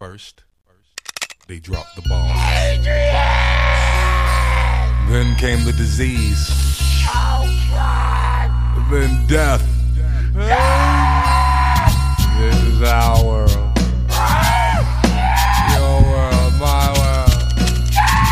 First, they dropped the ball. Then came the disease. Then death. This is our world. Your world, my world.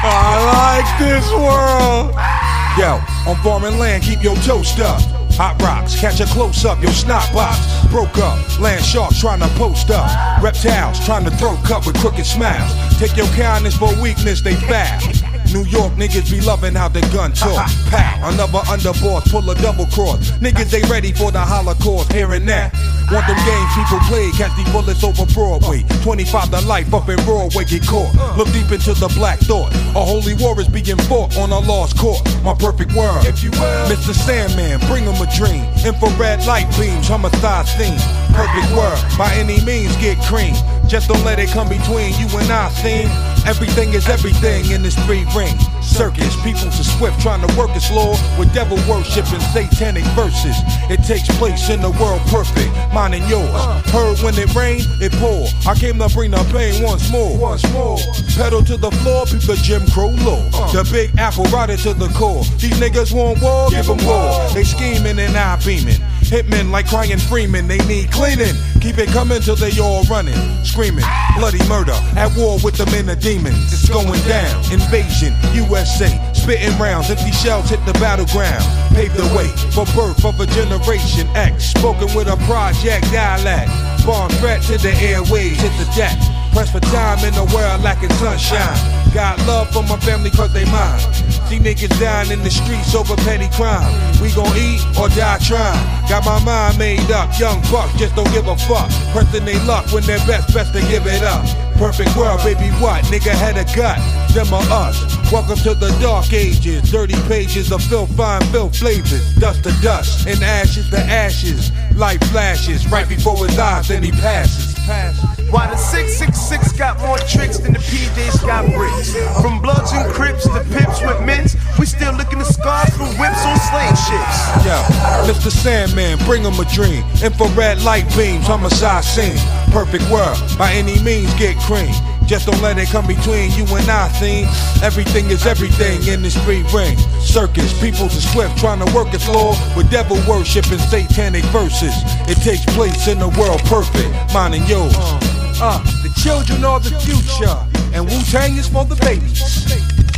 I like this world. Yo, on foreign land, keep your toast up. Hot rocks, catch a close up, your snot box broke up. Land sharks trying to post up. Reptiles trying to throw cut with crooked smiles. Take your kindness for weakness, they foul. New York niggas be loving how the gun talk. Pow, another underboss, pull a double cross. Niggas they ready for the Holocaust, here and now. Want them games people play, catch these bullets over Broadway. 25 to life up in Broadway, get caught. Look deep into the black thought. A holy war is being fought on a lost court. My perfect world, if you will. Mr. Sandman, bring him a dream. Infrared light beams, homicide scene. Perfect world, by any means get cream. Just don't let it come between you and I, scene. Everything is everything in this street ring. Circus, people are swift trying to work its law with devil worship and satanic verses. It takes place in the world perfect, mine and yours. Heard when it rained, it poured. I came to bring the pain once more. Pedal to the floor, peep the Jim Crow law. The Big Apple rotted to the core. These niggas want war, give them war. They scheming and I beaming. Hitmen like crying Freeman, they need cleaning. Keep it coming till they all running, screaming. Bloody murder, at war with the men of demons. It's going down, invasion, USA. Spitting rounds, empty shells hit the battleground. Pave the way for birth of a generation X. Spoken with a project dialect. Bomb threat to the airwaves, hit the deck. Press for time in a world lacking sunshine. Got love for my family cause they mine. See niggas dying in the streets over petty crime. We gon' eat or die trying. Got my mind made up, young bucks just don't give a fuck. Pressing they luck when they're best to give it up. Perfect world, baby, what? Nigga had a gut, them or us. Welcome to the dark ages. Dirty pages of filth, fine filth flavors. Dust to dust, and ashes to ashes. Light flashes right before his eyes, then he passes. Why the 666 got more tricks than the PJs got bricks. From Bloods and Crips to Pips with mints, we still looking at scars from whips on slave ships. Yo, Mr. Sandman, bring him a dream. Infrared light beams, homicide scene. Perfect world, by any means get cream. Just don't let it come between you and I, scene. Everything is everything in the street ring. Circus, people's are swift trying to work its law with devil worship and satanic verses. It takes place in the world perfect, mine and yours. The children are the future, and Wu-Tang is for the babies.